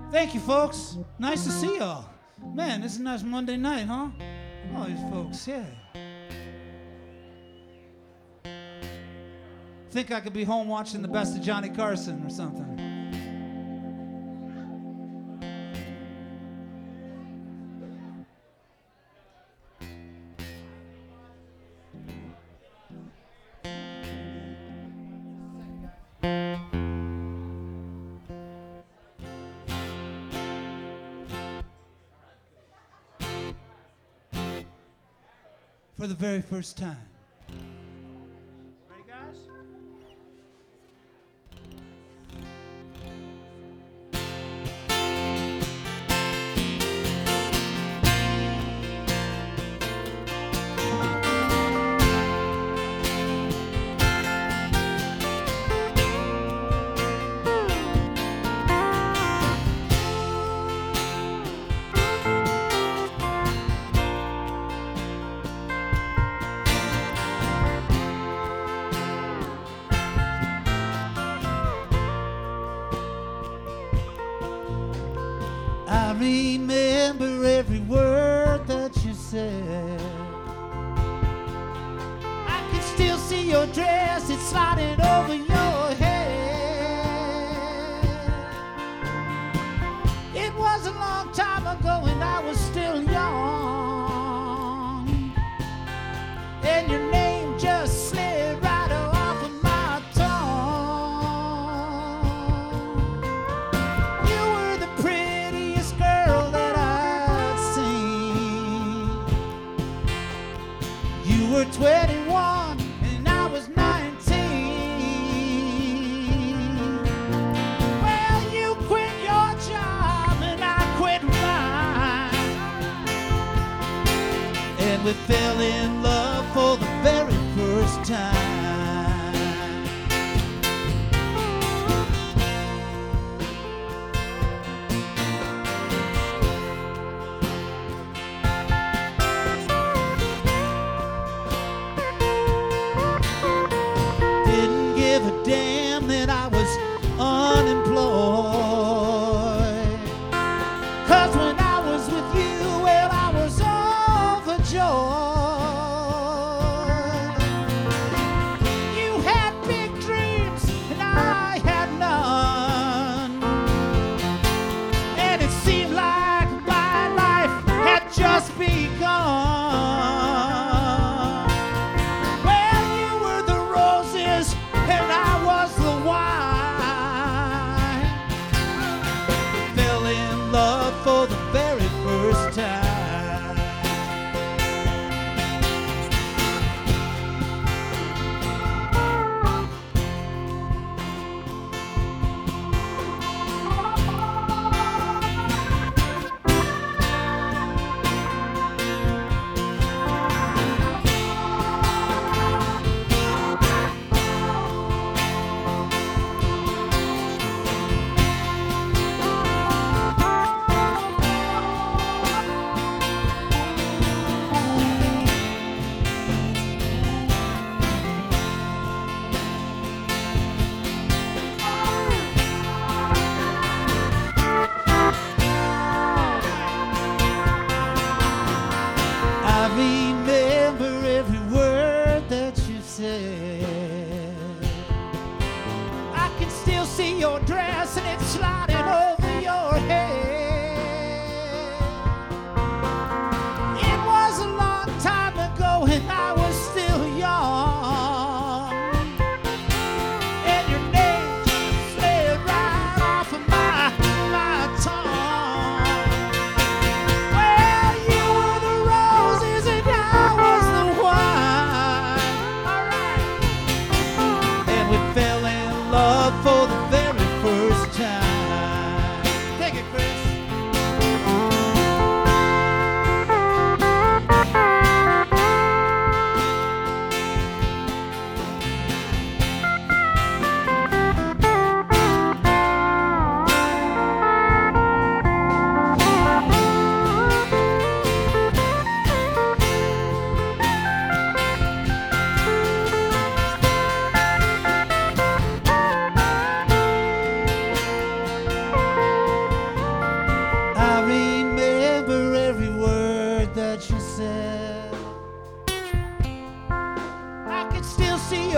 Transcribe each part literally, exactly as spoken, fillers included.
Thank you, folks. Nice to see y'all. Man, this is a nice Monday night, huh? All these folks, yeah. Think I could be home watching the best of Johnny Carson or something. For the very first time. Ready, guys? I remember every word that you said. I can still see your dress, it's sliding over your head. It was a long time ago and I was still young, and your name just slid right off of my tongue. You were the prettiest girl that I'd seen. You were twenty-one and I was nineteen. Well, you quit your job and I quit mine, and we fell in love for the very first time. Didn't give a damn that I was unemployed, 'cause when I was with you, well, I was overjoyed.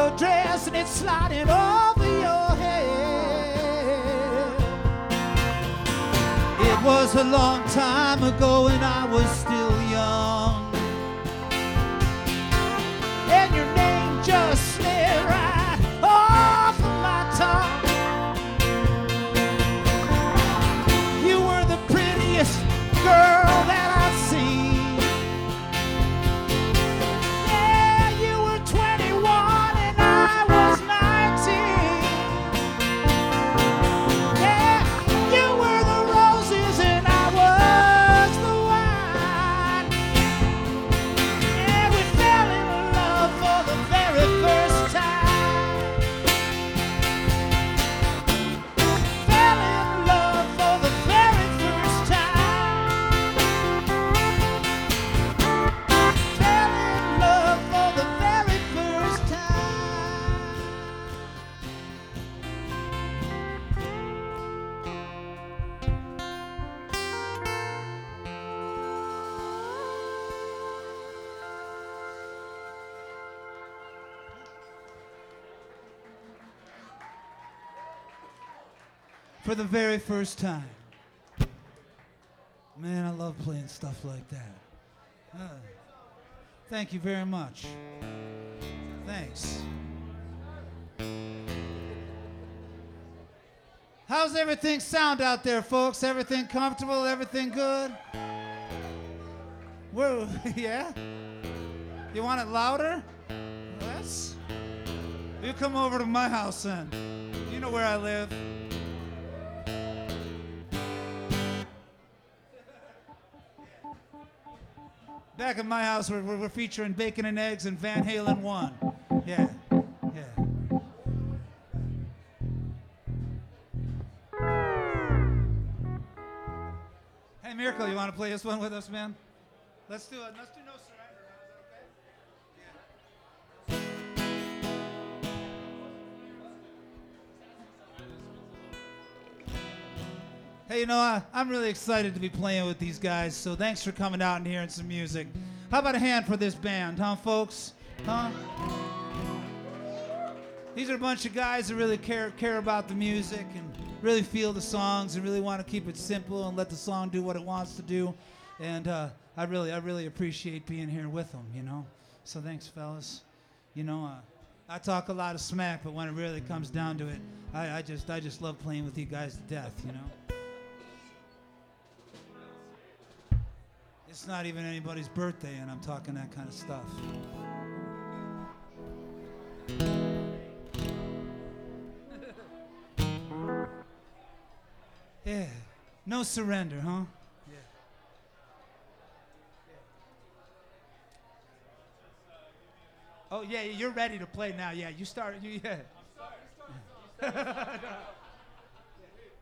your dress and it's sliding over your head. It was a long time ago and I was still young, and your name just slid right off of my tongue. You were the prettiest girl that I've seen. Yeah, you were twenty-one and I was nineteen. Yeah, you were the roses and I was the wine. Yeah, we fell in love for the very first time. Fell in love for the very first time. Fell in love for the very first time. For the very first time. Man, I love playing stuff like that. Uh, thank you very much. Thanks. How's everything sound out there, folks? Everything comfortable? Everything good? Whoa, yeah? You want it louder? Yes? You come over to my house then. You know where I live. Back at my house, we're, we're, we're featuring Bacon and Eggs and Van Halen one. Yeah, yeah. Hey, Miracle, you want to play this one with us, man? Let's do it. Let's do No Surrender. Is that okay? Hey, you know, I, I'm really excited to be playing with these guys, so thanks for coming out and hearing some music. How about a hand for this band, huh, folks? Huh? These are a bunch of guys that really care care about the music and really feel the songs and really want to keep it simple and let the song do what it wants to do. And uh, I really, I really appreciate being here with them, you know? So thanks, fellas. You know, uh, I talk a lot of smack, but when it really comes down to it, I, I just, I just love playing with you guys to death, you know? It's not even anybody's birthday, and I'm talking that kind of stuff. Yeah. No surrender, huh? Yeah. Oh, yeah, you're ready to play now. Yeah, you start. You, yeah. I'm sorry. I'm sorry.